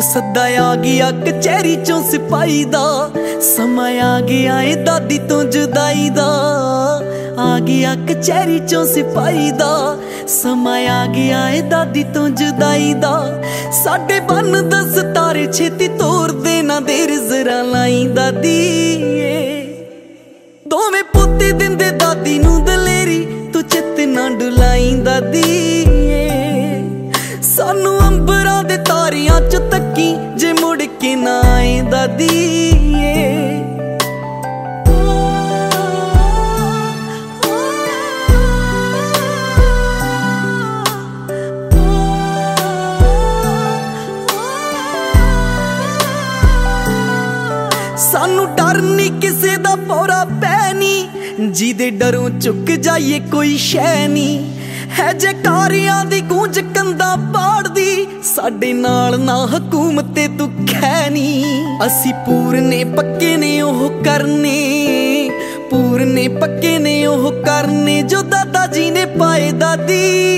सदा आ गया कचहरी चों सिपाही दा, समा आ गया ए दादी तो जुदाई दा। आ गया कचहरी चों सिपाही दा, समा आ गया ए दादी तो जुदाई दा। साडे बन दस तारे छेती तोड़ देना देर जरा लाई दादी। दोवें पोते दिंदे दादी नू दलेरी, तू चित ना डुलाई दादी। सानू अंबरां दे तारियां च तक्की जे मुड़ के ना आए दादी। सानू डर नी किसे दा पौरा पैनी, जिदे डरों चुक जाइए कोई शै नी। है जे कारियां दी गूंज कंधा पाड़दी, साडे नाल ना हुकूमत तू खैनी। असी पूरने पक्के ने ओह करने, पूरने पक्के ने ओह करने जो दादा जी ने पाए दादी।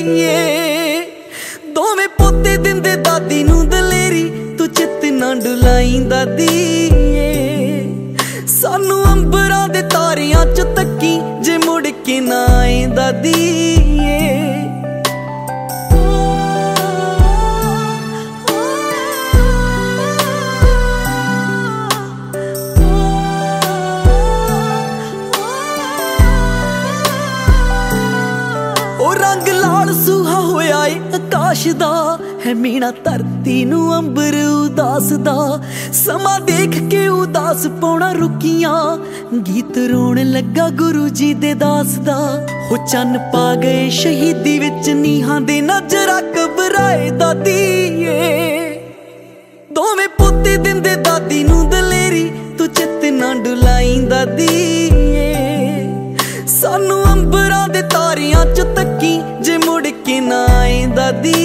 दोवें पोते दिंदे दादी नू दलेरी, तू चित ना डुलाई दादी। सानू अंबरां दे तारियां च तक्की जे मुड़ के ना आए दादी। रंग लाल सूहा होया ए आकाश दा, है मीना धरती नू अंबर उदास दा। समा देख के उदास पौना रुकियां, गीत रोण लगा गुरु जी दे दास दा। हो चन्न पा गए शहीदी विच नीहां दे नजरा घबराए दादी। दोवें पोते दिंदे दादी नू दलेरी, तू चित ना डुलाई दादी। सानू अंबरां दे तारियां च तक्की जे मुड़ के ना आए दादी।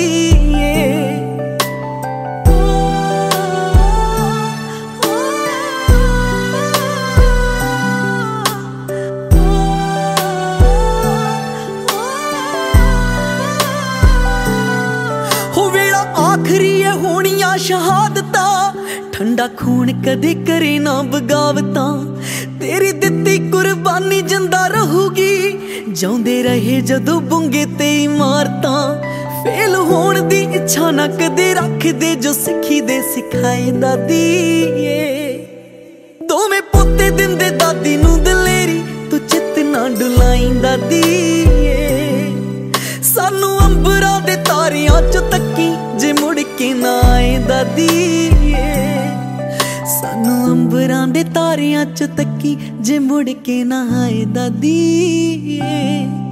हो वेला आखरी है होनियां शहादतां, ठंडा खून कदे करे ना बगावतां। तेरी दित्ती कुर्बानी जिंदा रहूगी, जाउंदे रहे जदों बुंगे ते इमारतां। फेल होण दी इच्छा ना कदे रख दे, जो सिखी दे सिखाए दादी। दोवें पोते दिंदे दादी नू दलेरी, तू चित ना डुलाई दादी। सानू अंबरां दे तारियां च तक्की जे मुड़ के ना आए दादी। सानू अंबरां दे तारियां च तक्की जे मुड़ के ना आए दादी।